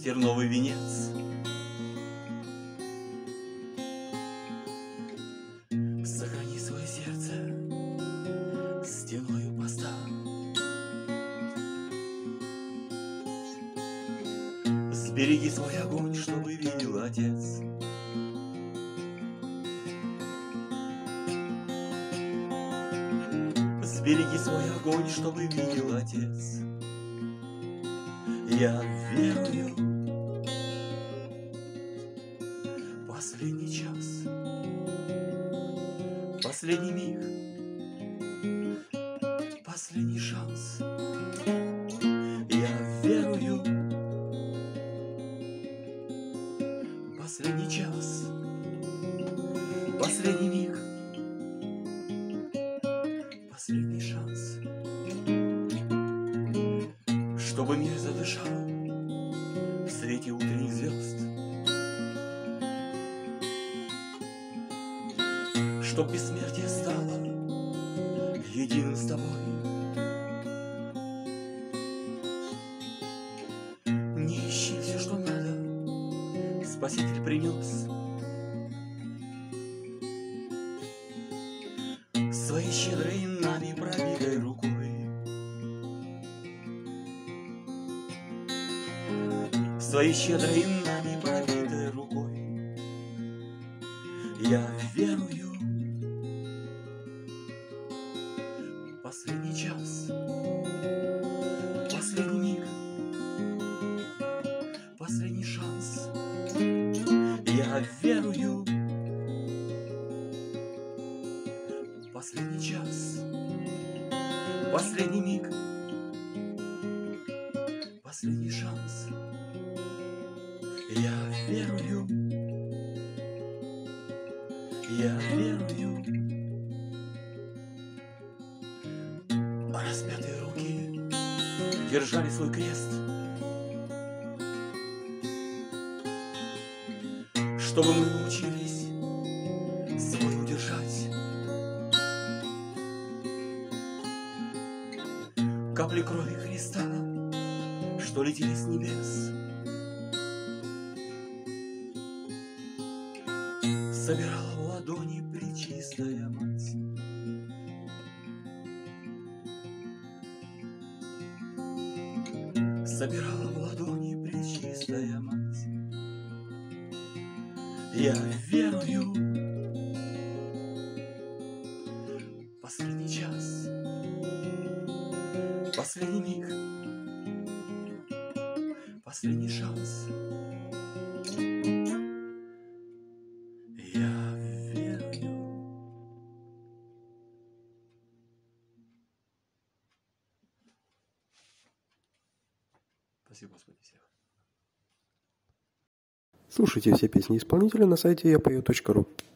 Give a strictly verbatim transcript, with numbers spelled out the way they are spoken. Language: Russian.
терновый венец. Сохрани свое сердце стеною поста. Сбереги свой огонь, чтобы видел Отец. Сбереги свой огонь, чтобы видел Отец. Я верую, последний час, последний миг, последний шанс. Я верую, последний час, последний миг, последний шанс. Чтобы мир задышал в свете утренних звезд, чтоб бессмертие стало единым с тобой. Не ищи все, что надо, Спаситель принес. Своей щедрой нами пробитой рукой. Своей щедрой нами пробитой рукой. Я верую, последний час, последний миг, последний шанс. Я верую, последний час, последний миг, последний шанс. Я верую, я верую. Распятые руки держали свой крест, чтобы мы научились свой удержать. Капли крови Христа, что летели с небес, собирала в ладони Пречистая Мать. Собирала в ладони Пречистая Мать. Я верую, последний час, последний миг, последний шанс. Я верую. Спасибо, Господи, всех. Слушайте все песни исполнителя на сайте я пою точка ру.